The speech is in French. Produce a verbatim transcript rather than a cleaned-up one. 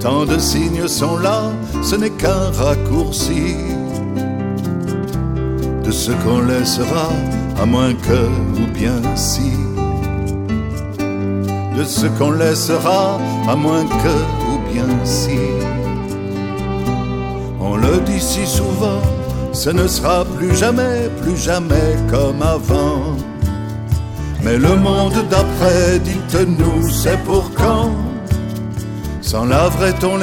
Tant de signes sont là, ce n'est qu'un raccourci de ce qu'on laissera, à moins que, ou bien si, de ce qu'on laissera, à moins que, ou bien si. On le dit si souvent, ce ne sera plus jamais, plus jamais comme avant. Mais le monde d'après, dites-nous, c'est pour quand? S'enlaverait-on les